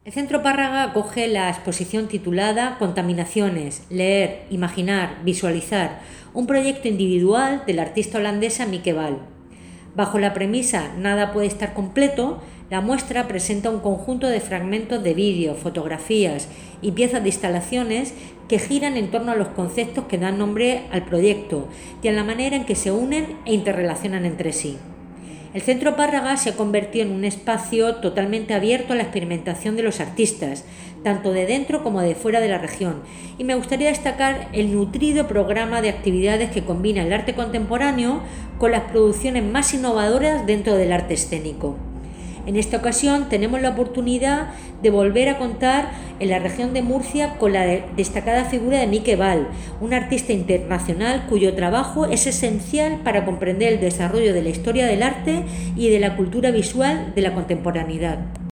El Centro Párraga acoge la exposición titulada Contaminaciones, leer, imaginar, visualizar, un proyecto individual de la artista holandesa Mieke Val. Bajo la premisa Nada puede estar completo, la muestra presenta un conjunto de fragmentos de vídeo, fotografías y piezas de instalaciones que giran en torno a los conceptos que dan nombre al proyecto y a la manera en que se unen e interrelacionan entre sí. El Centro Párraga se ha convertido en un espacio totalmente abierto a la experimentación de los artistas, tanto de dentro como de fuera de la región, y me gustaría destacar el nutrido programa de actividades que combina el arte contemporáneo con las producciones más innovadoras dentro del arte escénico. En esta ocasión tenemos la oportunidad de volver a contar en la región de Murcia con la destacada figura de Mieke Val, una artista internacional cuyo trabajo es esencial para comprender el desarrollo de la historia del arte y de la cultura visual de la contemporaneidad.